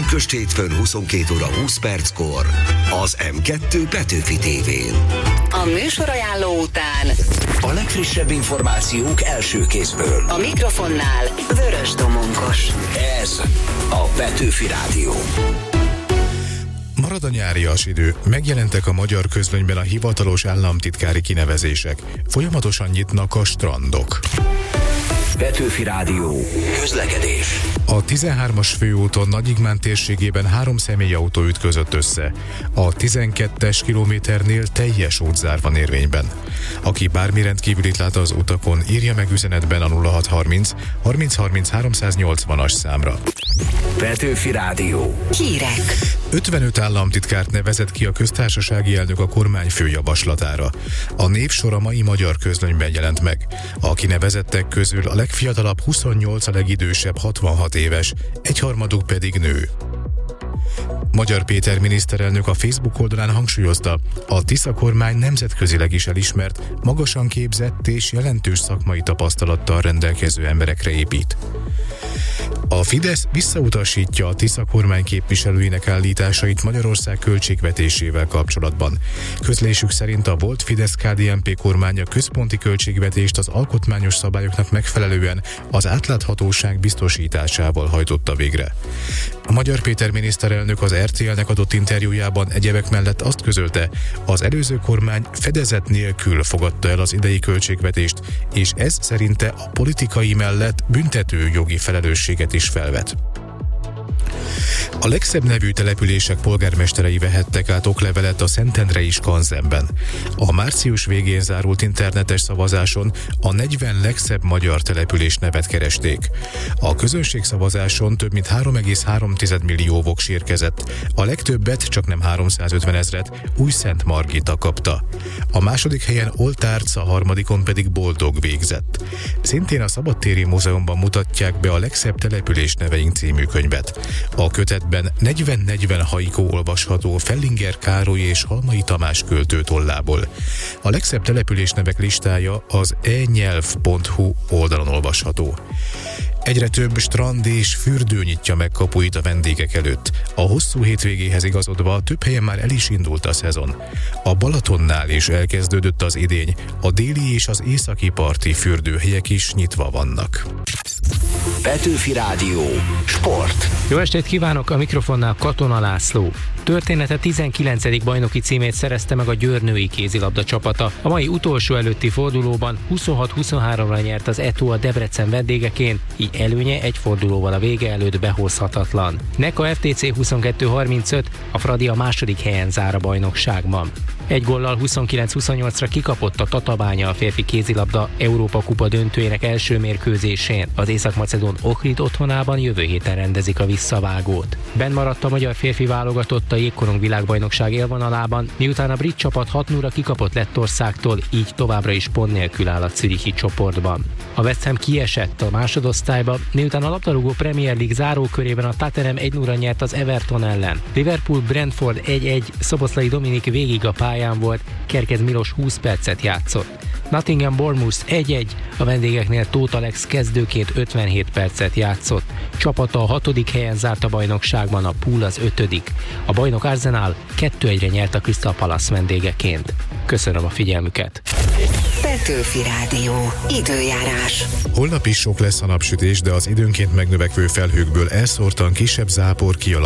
Pünkösd hétfőn 22 óra 20 perckor az M2 Petőfi tévén. A műsorajánló után a legfrissebb információk első kézből. a mikrofonnál Vörös Domonkos. Ez a Petőfi Rádió. Marad a nyárias idő, megjelentek a magyar közlönyben a hivatalos államtitkári kinevezések. Folyamatosan nyitnak a strandok. Petőfi Rádió. Közlekedés. A 13-as főúton Nagyigmán térségében 3 személyautó ütközött össze. A 12-es kilométernél teljes útzár van érvényben. Aki bármi rendkívülit lát az utakon, írja meg üzenetben a 0630 3030 380-as számra. Petőfi Rádió. Hírek. 55 államtitkárt nevezett ki a köztársasági elnök a kormányfő javaslatára. A névsor a mai magyar közlönyben jelent meg. A kinevezettek közül a legfiatalabb 28, a legidősebb 66 éves, egyharmaduk pedig nő. Magyar Péter miniszterelnök a Facebook oldalán hangsúlyozta, a Tisza kormány nemzetközileg is elismert, magasan képzett és jelentős szakmai tapasztalattal rendelkező emberekre épít. A Fidesz visszautasítja a Tisza kormány képviselőinek állításait Magyarország költségvetésével kapcsolatban. Közlésük szerint a volt Fidesz-KDNP kormánya központi költségvetést az alkotmányos szabályoknak megfelelően az átláthatóság biztosításával hajtotta végre. A Magyar Péter miniszterelnök az RTL-nek adott interjújában egyebek mellett azt közölte, az előző kormány fedezet nélkül fogadta el az idei költségvetést, és ez szerinte a politikai mellett büntető jogi felelősséget is felvet. A legszebb nevű települések polgármesterei vehettek át oklevelet a szentendrei Skanzenben. A március végén zárult internetes szavazáson a 40 legszebb magyar település nevet keresték. A közönségszavazáson több mint 3,3 millió voks érkezett. A legtöbbet, csak nem 350 000-et Újszentmargita kapta. A második helyen Oltárc, a harmadikon pedig Boldog végzett. Szintén a Szabadtéri Múzeumban mutatják be a legszebb település neveink című könyvet. A kötetben 40-40 haikó olvasható Fellinger Károly és Halmai Tamás költő tollából. A legszebb településnevek listája az enyelv.hu oldalon olvasható. Egyre több strand és fürdő nyitja meg kapuit a vendégek előtt. A hosszú hétvégéhez igazodva több helyen már el is indult a szezon. A Balatonnál is elkezdődött az idény, a déli és az északi parti fürdőhelyek is nyitva vannak. Petőfi Rádió. Sport. Jó estét kívánok, a mikrofonnál Katona László. Története 19. bajnoki címét szerezte meg a Győr női kézilabda csapata. A mai utolsó előtti fordulóban 26-23-ra nyert az ETO a Debrecen vendégeként, így előnye egy fordulóval a vége előtt behozhatatlan. Neka FTC 22-35, a Fradi a második helyen zár a bajnokságban. Egy góllal 29-28-ra kikapott a Tatabánya a férfi kézilabda Európa kupa döntőjének első mérkőzésén. Az észak-macedón Ohrid otthonában jövő héten rendezik a visszavágót. Benn maradt a magyar férfi válogatott a jégkorong világbajnokság élvonalában, miután a brit csapat 6-0-ra kikapott Lettországtól, így továbbra is pont nélkül áll a zürichi csoportban. A West Ham kiesett a másodosztályba, miután a labdarúgó Premier League zárókörében a Tottenham 1-0-ra nyert az Everton ellen. Liverpool Brentford 1-1, Szoboszlai Dominik végig a pályán volt, Kerkez Milos 20 percet játszott. Nottingham Bournemouth 1-1, a vendégeknél Tóth Alex kezdőként 57 percet játszott. Csapata a 6. helyen zárt a bajnokságban, a Pool az 5. A bajnok Arsenal 2-1-re nyert a Crystal Palace vendégeként. Köszönöm a figyelmüket! Petőfi Rádió. Időjárás. Holnap is sok lesz a napsütés, de az időnként megnövekvő felhőkből elszórtan kisebb zápor kialakul.